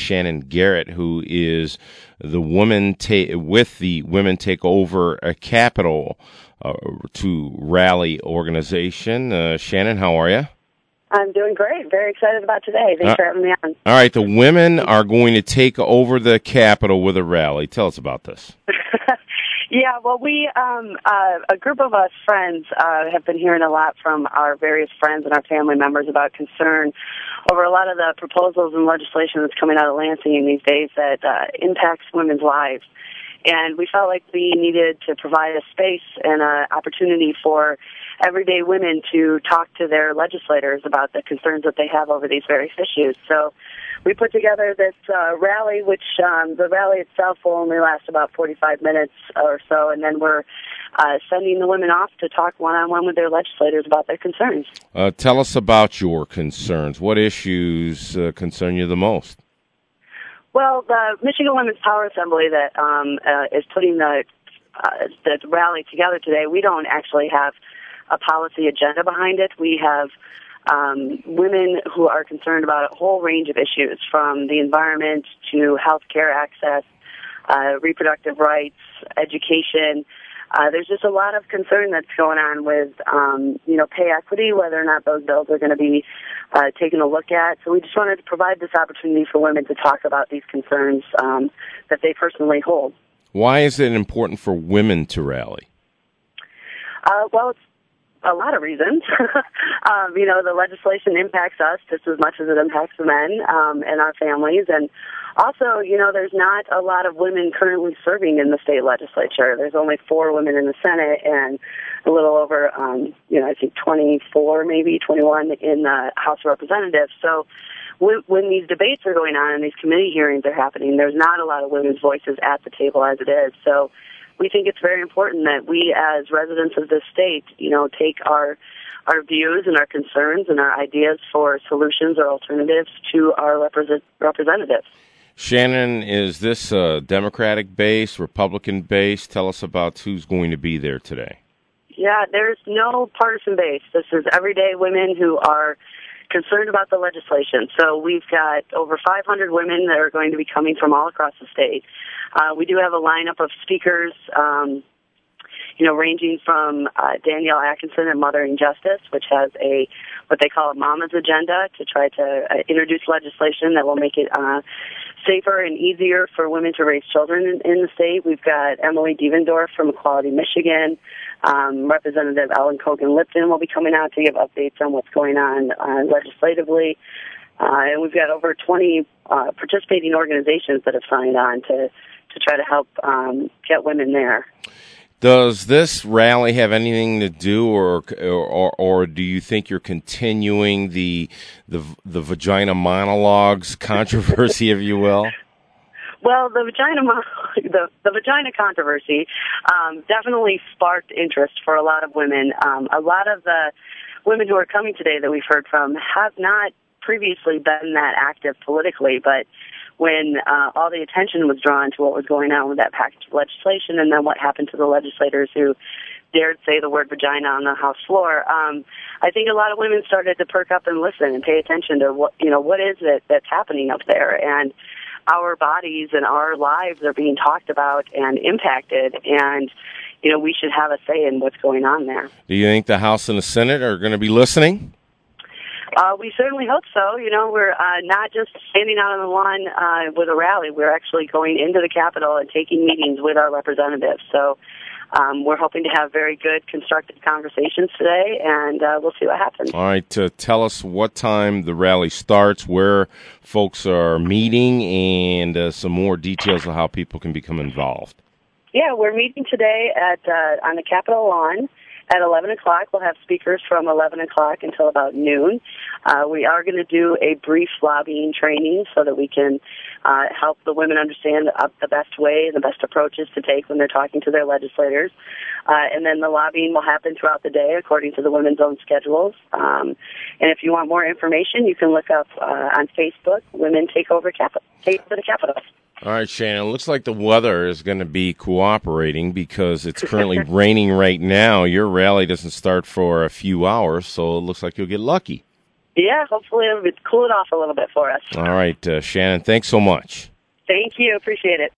Shannon Garrett, who is the Women with the Women Take Over Capitol to Rally organization. Shannon, how are you? I'm doing great. Very excited about today. Thanks for having me on. All right, the women are going to take over the Capitol with a rally. Tell us about this. Yeah, well, we, a group of us friends, have been hearing a lot from our various friends and our family members about concern over a lot of the proposals and legislation that's coming out of Lansing these days that impacts women's lives. And we felt like we needed to provide a space and an opportunity for everyday women to talk to their legislators about the concerns that they have over these various issues. So we put together this rally, which the rally itself will only last about 45 minutes or so, and then we're sending the women off to talk one-on-one with their legislators about their concerns. Tell us about your concerns. What issues concern you the most? Well, the Michigan Women's Power Assembly that is putting the rally together today, we don't actually have a policy agenda behind it. We have women who are concerned about a whole range of issues, from the environment to health care access, reproductive rights, education. There's just a lot of concern that's going on with, pay equity, whether or not those bills are going to be taken a look at. So we just wanted to provide this opportunity for women to talk about these concerns that they personally hold. Why is it important for women to rally? Well, it's a lot of reasons. The legislation impacts us just as much as it impacts the men and our families. And also, there's not a lot of women currently serving in the state legislature. There's only 4 women in the Senate and a little over, I think 24, maybe 21 in the House of Representatives. So when these debates are going on and these committee hearings are happening, there's not a lot of women's voices at the table as it is. So we think it's very important that we, as residents of this state, take our views and our concerns and our ideas for solutions or alternatives to our representatives. Shannon, is this Democratic base, Republican base? Tell us about who's going to be there today. Yeah, there's no partisan base. This is everyday women who are concerned about the legislation. So we've got over 500 women that are going to be coming from all across the state. We do have a lineup of speakers, ranging from Danielle Atkinson at Mothering Justice, which has what they call a mama's agenda to try to introduce legislation that will make it safer and easier for women to raise children in the state. We've got Emily Devendorf from Equality Michigan. Representative Ellen Kogan-Lipton will be coming out to give updates on what's going on legislatively. And we've got over 20 participating organizations that have signed on to try to help get women there. Does this rally have anything to do, or do you think you're continuing the vagina monologues controversy, if you will? Well, the vagina controversy definitely sparked interest for a lot of women. A lot of the women who are coming today that we've heard from have not previously been that active politically, but when all the attention was drawn to what was going on with that package of legislation and then what happened to the legislators who dared say the word vagina on the House floor, I think a lot of women started to perk up and listen and pay attention to what is it that's happening up there. And our bodies and our lives are being talked about and impacted, and we should have a say in what's going on there. Do you think the House and the Senate are going to be listening? We certainly hope so. We're not just standing out on the lawn with a rally. We're actually going into the Capitol and taking meetings with our representatives. So we're hoping to have very good, constructive conversations today, and we'll see what happens. All right. Tell us what time the rally starts, where folks are meeting, and some more details of how people can become involved. Yeah, we're meeting today on the Capitol lawn. At 11 o'clock, we'll have speakers from 11 o'clock until about noon. We are going to do a brief lobbying training so that we can help the women understand the best way, the best approaches to take when they're talking to their legislators. And then the lobbying will happen throughout the day according to the women's own schedules. And if you want more information, you can look up on Facebook, Women Take Over the Capitol. All right, Shannon, it looks like the weather is going to be cooperating because it's currently raining right now. Your rally doesn't start for a few hours, so it looks like you'll get lucky. Yeah, hopefully it'll cool it off a little bit for us. All right, Shannon, thanks so much. Thank you. Appreciate it.